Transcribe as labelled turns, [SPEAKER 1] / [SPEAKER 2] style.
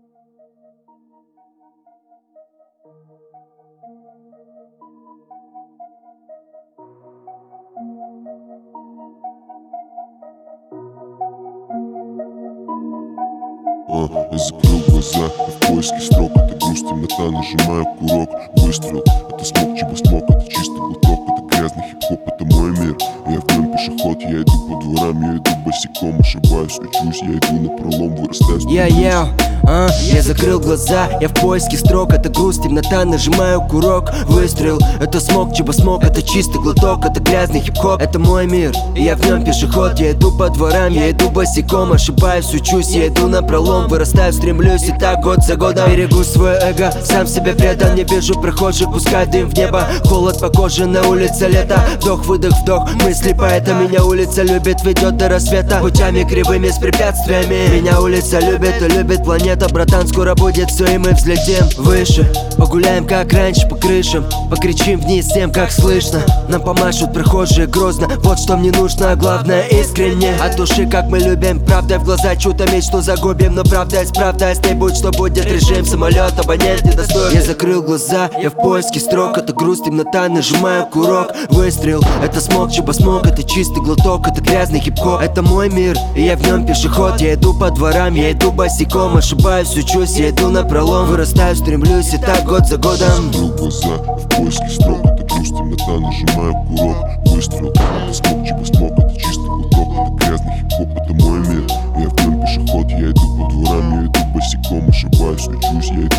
[SPEAKER 1] Я закрыл глаза, и в поиске строк. Это грусть, темнота, нажимаю курок. Выстрел, это смог, чего смог. Это чистый глоток, это грязный хип-хоп. Это мой мир, я в нем пешеход. Я иду по дворам, я иду босиком. Ошибаюсь, учусь, я иду на пролом. Вырастаю,
[SPEAKER 2] я закрыл глаза, я в поиске строк. Это грусть, темнота, нажимаю курок. Выстрел, это смог, чего смог. Это чистый глоток, это грязный хип-хоп. Это мой мир, я в нем пешеход. Я иду по дворам, я иду босиком. Ошибаюсь, учусь, я иду на пролом. Вырастаю, стремлюсь, и так год за годом. Берегу свое эго, сам себе предан. Не вижу прохожих, пускай дым в небо. Холод по коже, на улице лето. Вдох, выдох, вдох, мысли поэта. Меня улица любит, ведет до рассвета. Путями кривыми, с препятствиями. Меня улица любит и любит планета. Братан, скоро будет все, и мы взлетим выше. Погуляем, как раньше, по крышам. Покричим вниз всем, как слышно. Нам помашут прохожие грозно. Вот что мне нужно, а главное искренне. От души, как мы любим, правдой в глаза. Чью-то мечту загубим, но правда есть правда. С ней будь что будет, режим, самолет, абонент недоступен. Я закрыл глаза, я в поиске строк. Это грусть, темнота, нажимаю курок. Выстрел, это смог, чего смог. Это чистый глоток, это грязный хип-хоп. Это мой мир, и я в нем пешеход. Я иду по дворам, я иду босиком. Ошибаюсь, учусь, я иду на пролом. Вырастаю, стремлюсь, и так год за годом.
[SPEAKER 1] Закрыл глаза, в поиске строк. Это грусть, темнота, нажимаю курок. Выстрел, это смог, чего смог. Это чистый глоток, это грязный хип-хоп. Это мой мир, я в нем пешеход. Я иду по дворам, я иду босиком. Ошибаюсь, учусь, я